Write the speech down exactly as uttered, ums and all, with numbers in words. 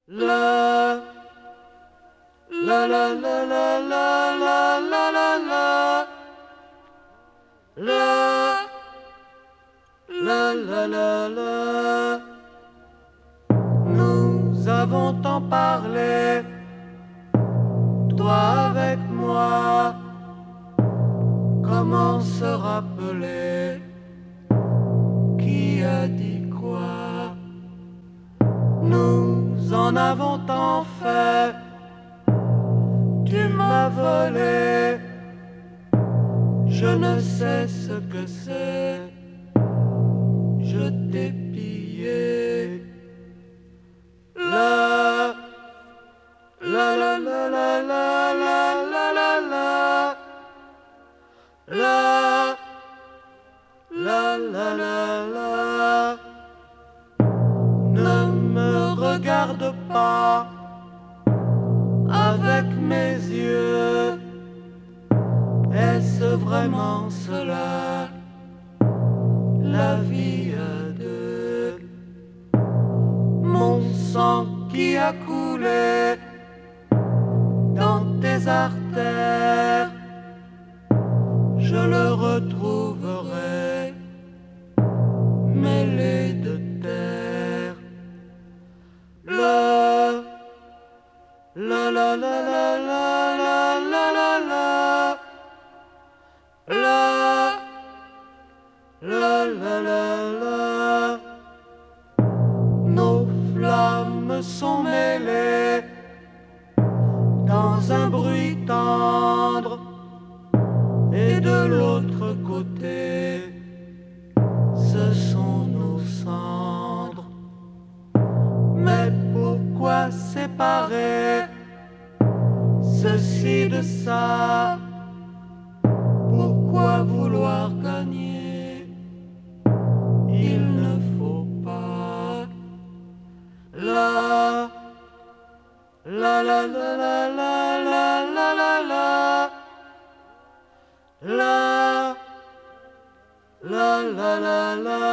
La la la la la la la la la la la la la la la. Nous avons tant parlé, toi avec moi. Comment se rappeler qui a dit quoi? Nous en avons tant fait, tu m'as volé, je ne sais ce que c'est, je t'ai pillé. La la la la la la la la la la la la la la la. Ne me regarde pas avec mes yeux, est-ce vraiment cela, la vie à deux? Mon sang qui a coulé dans tes artères, je le retrouverai mêlé de terre. La la la la la la la la la la la la la la. Nos flammes sont mêlées dans un bruit tendre, et de l'autre côté, ce sont nos cendres. Mais pourquoi séparer ceci de ça? Pourquoi vouloir gagner? Il ne faut pas. La la la la la la la la la la la la la la la.